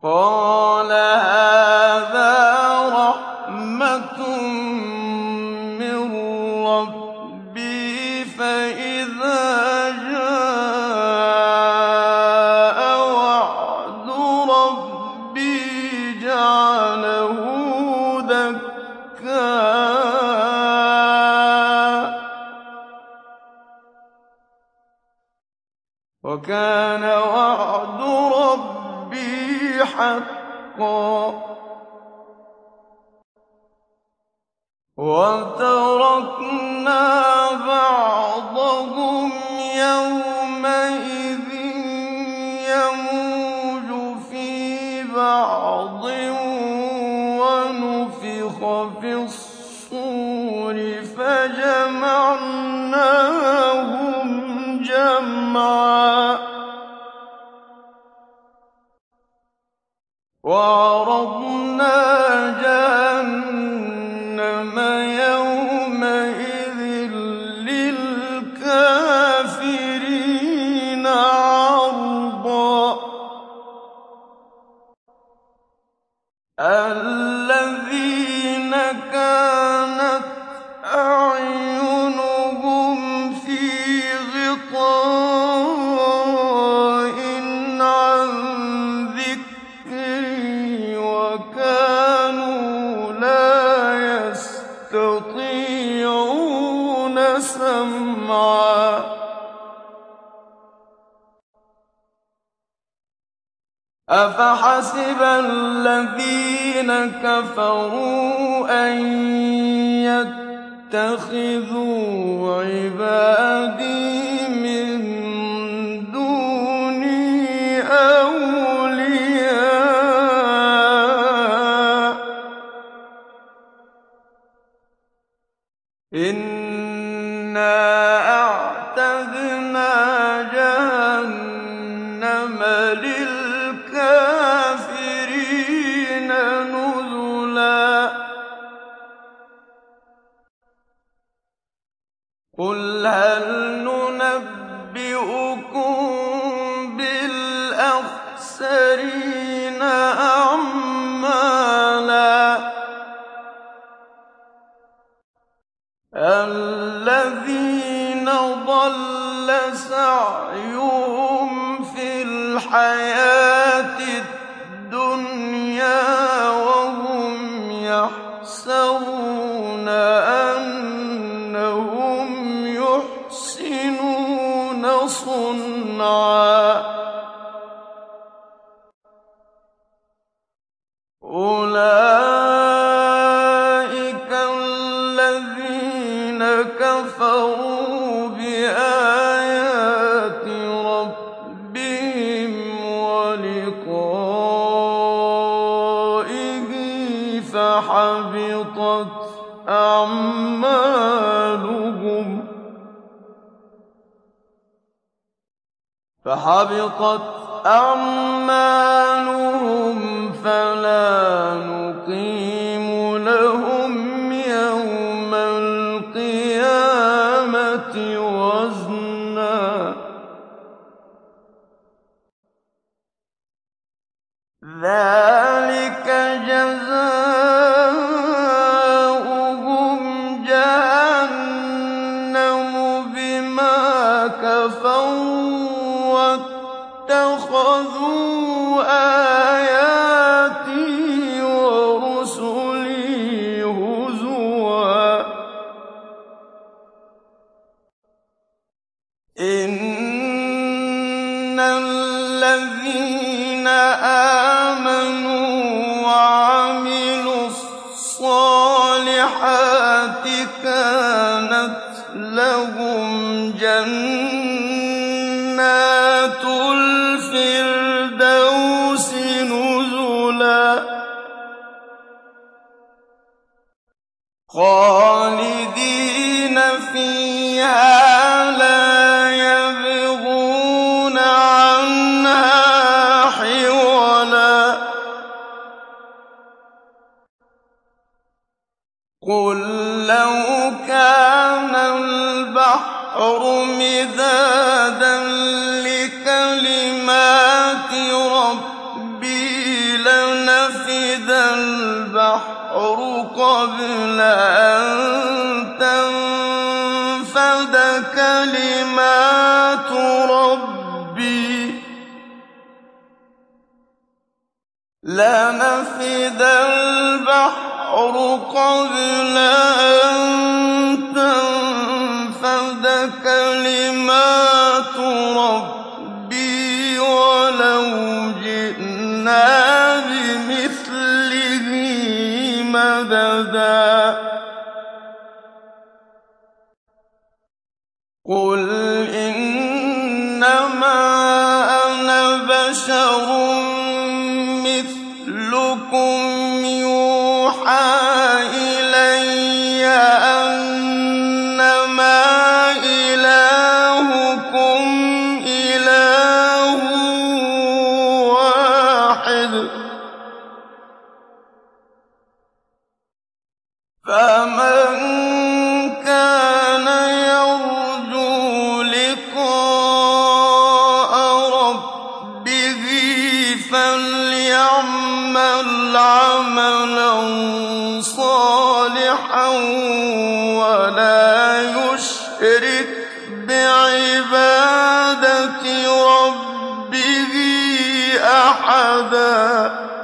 قَالَ هَٰذَا رَحْمَةٌ مِّن رَّبِّي ۖ فَإِذَا جَاءَ وَعْدُ رَبِّي جَعَلَهُ دَكَّاءَ ۖ وَكَانَ وَعْدُ رَبِّي حَقًّا ۖ وَتَرَكْنَا بَعْضَهُمْ يَوْمَئِذٍ يَمُوجُ فِي بَعْضٍ ۖ وَنُفِخَ فِي الصُّورِ فَجَمَعْنَاهُمْ جَمْعًا. وَعَرَضْنَا جَهَنَّمَ يَوْمَئِذٍ لِّلْكَافِرِينَ عَرْضًا الَّذِينَ كَانَتْ أَعْيُنُهُمْ فِي غِطَاءٍ عَن ذِكْرِي وَكَانُوا لَا يَسْتَطِيعُونَ سَمْعًا. أَفَحَسِبَ الَّذِينَ كَفَرُوا أَن يَتَّخِذُوا عِبَادِي مِن دُونِي أَوْلِيَاءَ ۚ إِنَّا أَعْتَدْنَا جَهَنَّمَ لِلْكَافِرِينَ نُزُلًا. قُلْ هَلْ نُنَبِّئُكُم بِالْأَخْسَرِينَ أَعْمَالًا الَّذِينَ ضَلَّ سَعْيُهُمْ فِي الْحَيَاةِ الدُّنْيَا وَهُمْ يَحْسَبُونَ أَنَّهُمْ يُحْسِنُونَ صُنْعًا. أُولَٰئِكَ الَّذِينَ كَفَرُوا بِآيَاتِ رَبِّهِمْ وَلِقَائِهِ فَحَبِطَتْ أَعْمَالُهُمْ فَلَا نُقِيمُ لَهُمْ يَوْمَ الْقِيَامَةِ وَزْنًا. ذَٰلِكَ جَزَاؤُهُمْ جَهَنَّمُ بِمَا كَفَرُوا وَاتَّخَذُوا آيَاتِي وَرُسُلِي هُزُوًا. إِنَّ الَّذِينَ آمَنُوا وَعَمِلُوا الصَّالِحَاتِ كَانَتْ لَهُمْ جَنَّاتُ الْفِرْدَوْسِ نُزُلًا خَالِدِينَ فِيهَا لَا يَبْغُونَ عَنْهَا حِوَلًا. قُل لَّوْ كَانَ الْبَحْرُ مِدَادًا لِّكَلِمَاتِ رَبِّي قبل أن تنفد كلمات ربي لنفد البحر قبل أن تنفد كلمات ربي ولو جئنا بمثله مددا قل إنما أنا بشر مثلكم يوحى إلي أنما إلهكم إله واحد فمن كان يرجو لقاء ربه فليعمل عملا صالحا ولا يشرك بعبادة ربه أحدا